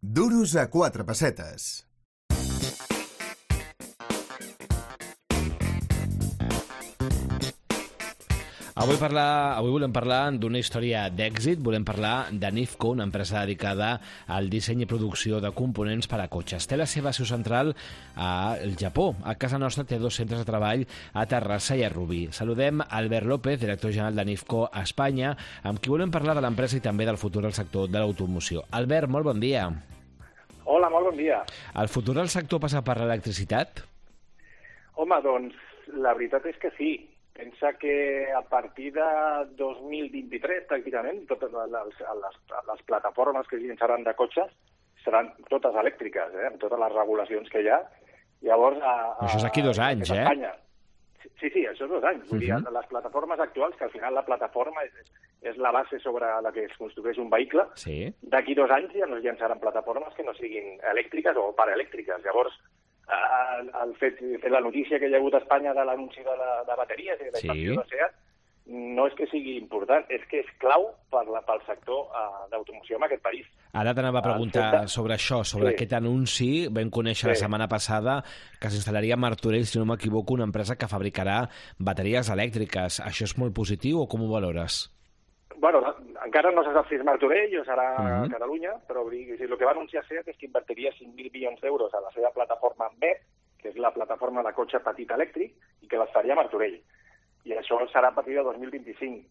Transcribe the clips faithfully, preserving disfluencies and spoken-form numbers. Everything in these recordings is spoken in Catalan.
Duros a quatre pessetes. Avui, parlar, avui volem parlar d'una història d'èxit, volem parlar de Nifco, una empresa dedicada al disseny i producció de components per a cotxes. Té la seva seu central al Japó. A casa nostra té dos centres de treball a Terrassa i a Rubí. Saludem Albert López, director general de Nifco a Espanya, amb qui volem parlar de l'empresa i també del futur del sector de l'automoció. Albert, molt bon dia. Hola, molt bon dia. El futur del sector passa per l'electricitat? Home, doncs, la veritat és que sí. Pensa que a partir de dos mil vint-i-tres, pràcticament, totes les, les, les plataformes que es llançaran de cotxes seran totes elèctriques, eh? Amb totes les regulacions que hi ha. Llavors, a, a, això és aquí dos anys, a eh? Sí, sí, això és dos anys. Vull dir, uh -huh. Les plataformes actuals, que al final la plataforma és, és la base sobre la que es construeix un vehicle, sí. D'aquí dos anys ja no es llançaran plataformes que no siguin elèctriques o paraelèctriques. Llavors, El, el fet, la notícia que hi ha hagut a Espanya de l'anunci de, la, de bateries i de la inversió de SEAT no és que sigui important, és que és clau per la, pel sector uh, d'automoció en aquest país. Ara t'anava a preguntar de... sobre això, sobre sí. aquest anunci. Vam conèixer sí. la setmana passada que s'instal·laria a Martorell, si no m'equivoco, una empresa que fabricarà bateries elèctriques. Això és molt positiu o com ho valores? Bueno, encara no se sap si és Martorell o serà uh-huh. Catalunya, però dir, el que va anunciar SEAT és que invertiria cinc mil milions d'euros a la seva plataforma M E P, que és la plataforma de cotxe petit elèctric, i que les faria a Martorell. I això serà a partir de dos mil vint-i-cinc.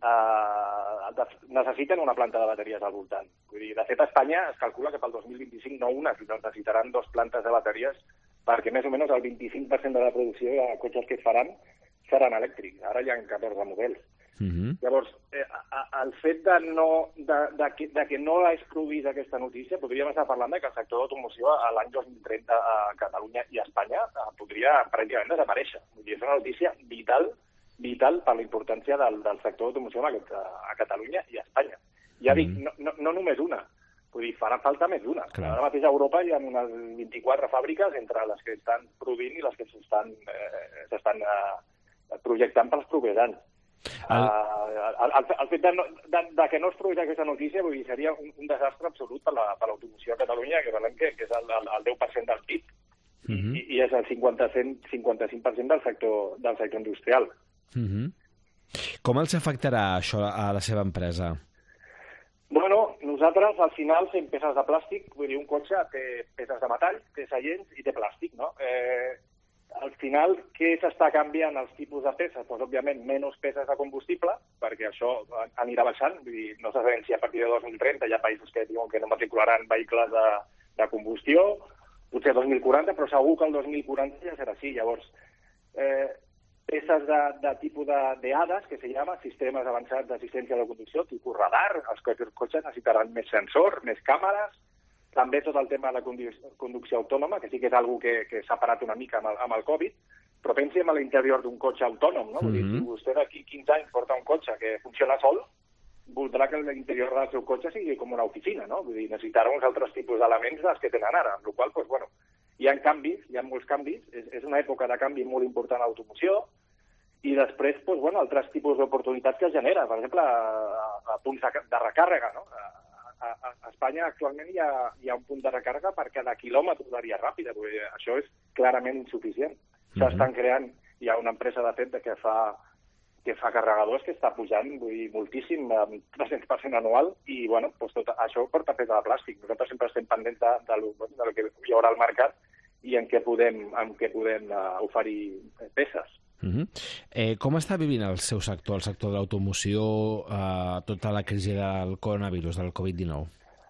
Uh, necessiten una planta de bateries al voltant. Vull dir, de fet, a Espanya es calcula que pel dos mil vint-i-cinc no una, sinó que necessitaran dos plantes de bateries perquè més o menys el vint-i-cinc per cent de la producció de cotxes que es faran seran elèctrics. Ara hi ha catorze models. Uh-huh. Llavors, eh, el fet de, no, de, de, que, de que no es produís aquesta notícia, podríem estar parlant de que el sector d'automoció l'any dos mil trenta a Catalunya i a Espanya podria pràcticament desaparèixer. Vull dir, és una notícia vital, vital per la importància del, del sector d'automoció a, a Catalunya i a Espanya. Ja uh-huh. dic, no, no, no només una, vull dir, farà falta més d'una. Ara mateix a Europa hi ha unes vint-i-quatre fàbriques entre les que estan produint i les que s'estan eh, s'estan eh, projectant pels propers anys. El... Uh, el, el, el fet de, no, de, de que no es produís aquesta notícia vull dir, seria un, un desastre absolut per l'automoció a Catalunya, que veiem que, que és el, el, el deu per cent del P I B uh -huh. i, i és el cinquanta-cinc per cent del sector, del sector industrial. Uh -huh. Com els afectarà això a la seva empresa? Bueno, nosaltres al final fem peces de plàstic, vull dir, un cotxe té peces de metall, té seients i té plàstic, no? Eh, Al final, què s'està canviant els tipus de peces? Doncs, òbviament, menys peces de combustible, perquè això anirà baixant. Vull dir, no sabem si a partir de dos mil trenta hi ha països que diuen que no matricularan vehicles de, de combustió, potser dos mil quaranta, però segur que el dos mil quaranta ja serà així. Llavors, eh, peces de, de tipus de, de A D A S, que se llama, sistemes avançats d'assistència a la conducció, tipus radar, els cotxes necessitaran més sensors, més càmeres, també tot el tema de la conducció autònoma, que sí que és una que, que s'ha parat una mica amb el, amb el Covid, però pensi en l'interior d'un cotxe autònom, no? Mm-hmm. Vull dir, si vostè d'aquí quinze anys porta un cotxe que funciona sol, voldrà que l'interior del seu cotxe sigui com una oficina, no? Vull dir, necessitarà uns altres tipus d'elements dels que tenen ara, amb la qual cosa, doncs, bueno, hi ha canvis, hi ha molts canvis, és, és una època de canvi molt important a l'automoció, i després, doncs, bueno, altres tipus d'oportunitats que es genera, per exemple, a, a punts de, de recàrrega, no? A, A Espanya actualment hi ha, hi ha un punt de recàrrega per cada quilòmetre de via ràpida. Vull dir, això és clarament insuficient. S'estan uh-huh. creant, hi ha una empresa de fet que fa, que fa carregadors que està pujant vull dir, moltíssim, amb tres-cents per cent anual, i bueno, doncs tot això porta fet de plàstic. Nosaltres sempre estem pendents de, de, lo, de lo que hi haurà al mercat i en què podem, en què podem uh, oferir peces. Uh-huh. Eh, com està vivint el seu sector, el sector de l'automoció, eh, tota la crisi del coronavirus, del Covid dinou?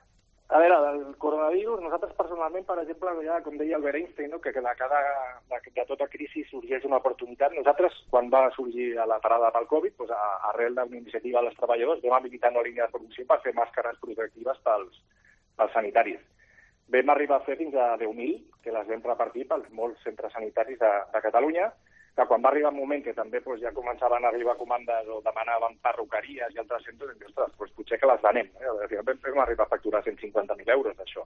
A veure, del coronavirus, nosaltres personalment, per exemple, ja, com deia Albert Einstein, no? que de, cada, de, de tota crisi sorgeix una oportunitat. Nosaltres, quan va sorgir la parada pel Covid, doncs, a, arrel d'una iniciativa dels treballadors, vam habilitar una línia de producció per fer màscares protectives pels, pels sanitaris. Vam arribar a fer fins a deu mil, que les vam repartir pels molts centres sanitaris de, de Catalunya, que quan va arribar un moment que també doncs, ja començaven a arribar comandes o demanaven perruqueries i altres centres, i ostres, doncs, potser que les venem. Eh? Vam arribar a facturar cent cinquanta mil euros d'això.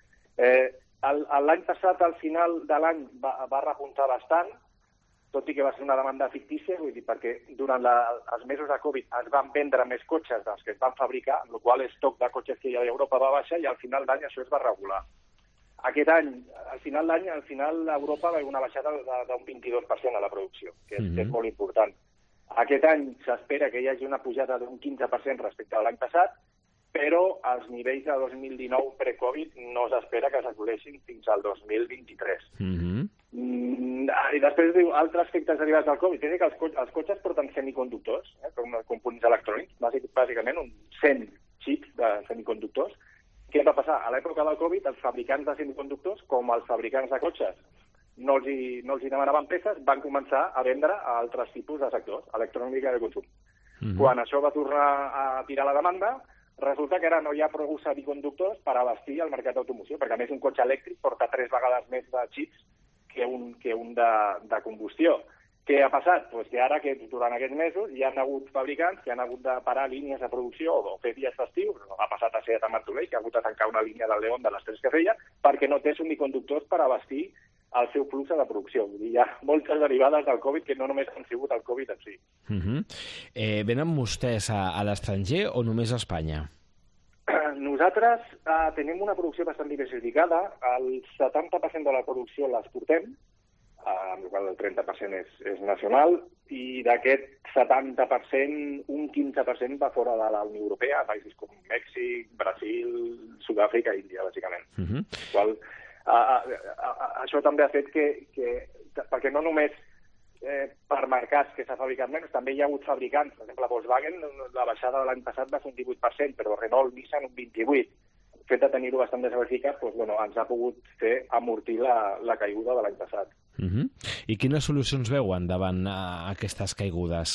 Eh, L'any passat, al final de l'any, va, va repuntar bastant, tot i que va ser una demanda fictícia, vull dir, perquè durant la, els mesos de Covid es van vendre més cotxes dels que es van fabricar, amb la qual cosa l'estoc de cotxes que hi ha a Europa va baixar i al final d'any això es va regular. Aquest any, al final d'any, al final Europa va haver una baixada d'un vint-i-dos per cent a la producció, que és, mm-hmm. és molt important. Aquest any s'espera que hi hagi una pujada d'un quinze per cent respecte a l'any passat, però els nivells de dos mil dinou pre-Covid no s'espera que s'assoleixin fins al dos mil vint-i-tres. Mm-hmm. Mm, I després diu altres efectes derivats del Covid. Té que els, co els cotxes porten semiconductors, eh, com components electrònics, bàsicament un cent xips de semiconductors. Què va passar? A l'època del Covid, els fabricants de semiconductors, com els fabricants de cotxes, no els, hi, no els hi demanaven peces, van començar a vendre a altres tipus de sectors, electrònica i de consum. Mm-hmm. Quan això va tornar a tirar la demanda, resulta que ara no hi ha prou semiconductors per abastir el mercat d'automoció, perquè a més un cotxe elèctric porta tres vegades més de xips que un, que un de, de combustió. Què ha passat? Pues que ara, que durant aquests mesos, hi ha hagut fabricants que han hagut de parar línies de producció o fer dies festius, ha passat a Seat a Martorell, que ha hagut de tancar una línia del León de les tres que feia, perquè no té semiconductors per abastir el seu flux de producció. Vull dir, hi ha moltes derivades del Covid que no només han sigut el Covid en si. Uh-huh. eh, venen vostès a, a l'estranger o només a Espanya? Nosaltres eh, tenim una producció bastant diversificada. El setanta per cent de la producció l'exportem, amb el qual el trenta per cent és, és nacional, i d'aquest setanta per cent, un quinze per cent va fora de la Unió Europea, països com Mèxic, Brasil, Sud-àfrica i Índia, bàsicament. Uh-huh. Qual, a, a, a, a, això també ha fet que, que perquè no només eh, per mercats que s'ha fabricat menys, també hi ha hagut fabricants, per exemple, Volkswagen, la baixada de l'any passat va ser un divuit per cent, però Renault, Nissan, un vint-i-vuit per cent. El fet de tenir-ho bastant diversificat, doncs, bueno, ens ha pogut fer amortir la, la caiguda de l'any passat. Uh-huh. I quines solucions veuen davant a aquestes caigudes?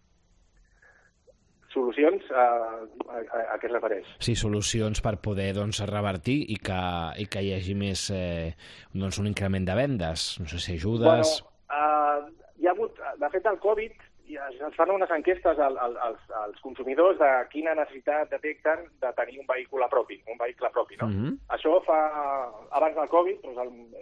Solucions? A, a, a, a què es refereix? Sí, solucions per poder doncs, revertir i que, i que hi hagi més eh, doncs, un increment de vendes. No sé si ajudes... Bueno, uh, hi ha hagut... De fet, el Covid, es fan unes enquestes al, al, als, als consumidors de quina necessitat detecten de tenir un vehicle propi, un vehicle propi, no? Uh-huh. Això fa... Abans del Covid, doncs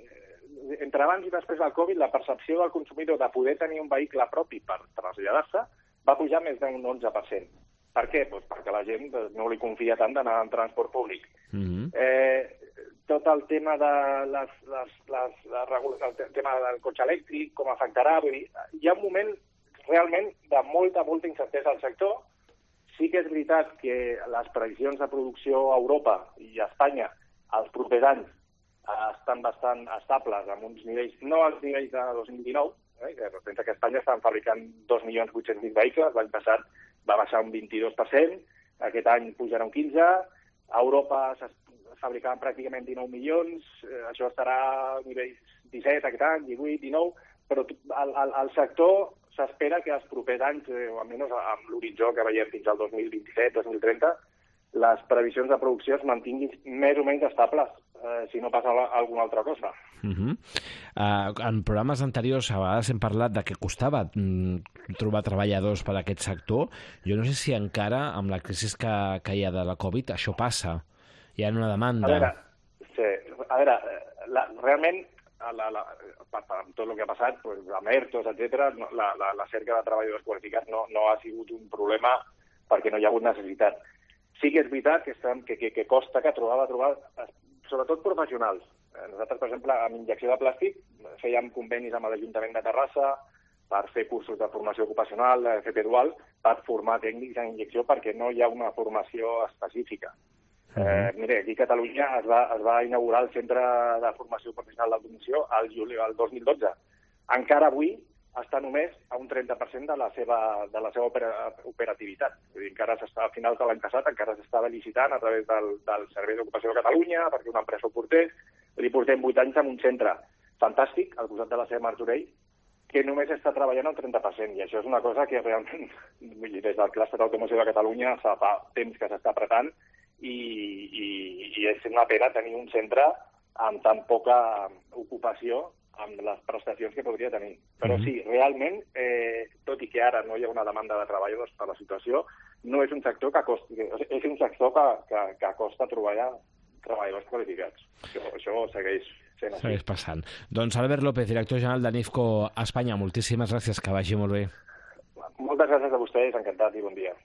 el, entre abans i després del Covid, la percepció del consumidor de poder tenir un vehicle propi per traslladar-se va pujar més d'un onze per cent. Per què? Pues perquè la gent no li confia tant d'anar en transport públic. Uh-huh. eh, tot el tema de les, les, les, les, el tema del cotxe elèctric, com afectarà, vull dir, hi ha un moment realment de molta, molta incertesa al sector. Sí que és veritat que les previsions de producció a Europa i a Espanya els propers anys estan bastant estables, amb uns nivells, no als nivells de dos mil dinou, eh? Pensa que a Espanya estan fabricant dos milions vuit-cents mil vehicles, l'any passat va baixar un vint-i-dos per cent, aquest any pujarà un quinze per cent, a Europa es fabricaven pràcticament dinou milions, eh, això estarà a nivells disset aquest any, divuit, dinou, però el, el, el sector s'espera que els propers anys, eh, o almenys amb l'horitzó que veiem fins al dos mil vint-i-set, dos mil trenta, les previsions de producció es mantinguin més o menys estables, eh, si no passa alguna altra cosa. Uh-huh. uh, en programes anteriors a vegades hem parlat de que costava mm, trobar treballadors per a aquest sector. Jo no sé si encara, amb la crisi que, que hi ha de la Covid, això passa. Hi ha una demanda. A veure, sí, a veure la, realment, la, la, per, per tot el que ha passat, pues, amb ERTOs, etcètera, no, la, la, la cerca de treballadors qualificats no, no ha sigut un problema perquè no hi ha hagut necessitat. Sí que és veritat que, estem, que, que, que costa que trobava, trobar, sobretot professionals. Nosaltres, per exemple, amb injecció de plàstic, fèiem convenis amb l'Ajuntament de Terrassa per fer cursos de formació ocupacional, de F P dual, per formar tècnics en injecció perquè no hi ha una formació específica. Uh-huh. eh, mira, aquí a Catalunya es va, es va inaugurar el Centre de Formació Professional d'Automoció al juliol del dos mil dotze. Encara avui està només a un trenta per cent de la seva, de la seva opera, operativitat. Vull dir, encara s'està, a finals de l'any passat encara s'estava licitant a través del, del Servei d'Ocupació de Catalunya perquè una empresa ho portés. Li portem vuit anys en un centre fantàstic, al costat de la seva Martorell, que només està treballant al trenta per cent. I això és una cosa que realment, vull dir, des del clúster d'automoció de Catalunya fa temps que s'està apretant i, i, i és una pena tenir un centre amb tan poca ocupació amb les prestacions que podria tenir. Però sí, realment, eh, tot i que ara no hi ha una demanda de treballadors per la situació, no és un sector que costi, és un sector que, que, que costa trobar treballadors qualificats. Això, això segueix sent així. Segueix passant. Doncs Albert López, director general de Nifco Espanya, moltíssimes gràcies, que vagi molt bé. Moltes gràcies a vostès, encantat i bon dia.